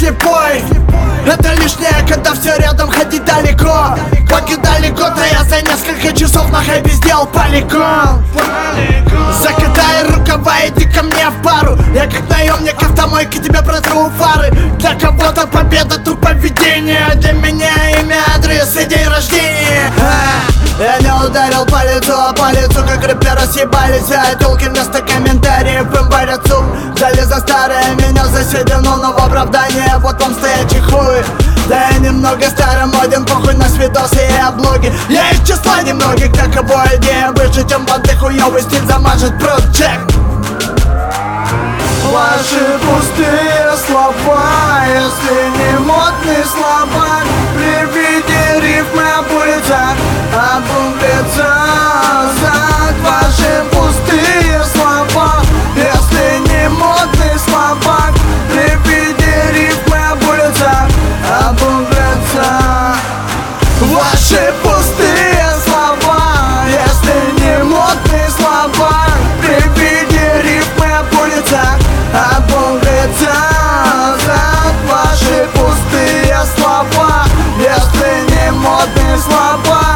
слепой. Это лишнее, когда все рядом, ходить далеко. Покидали год, а я за несколько часов на хайпе сделал полигон. Закатай рукава, иди ко мне в пару. Я как наемник автомойки, тебе протру фары. Для кого-то победа, тут поведение. Для меня имя, адрес и день рождения. Я не ударил по лицу, как рэперы съебались. А тёлки вместо комментариев им варят суп. Дали за старое, меня заседено, но в оправдание вот вам стоячий хуй. Да я немного старомоден, похуй на видосы и облоги. Я из числа немногих, для кого идея выше, чем банды хуёвый стиль замажет прочек. Ваши пустые слова, если не модный слова, при виде рифмы об улицах обуглится зад. Ваши пустые слова, если не модный слова, при виде рифмы об улицах обуглится. Ваши пустые слова, если не модные слова, при виде рифмы об улицах обуглится зад. Ваши пустые слова, если не модные слова.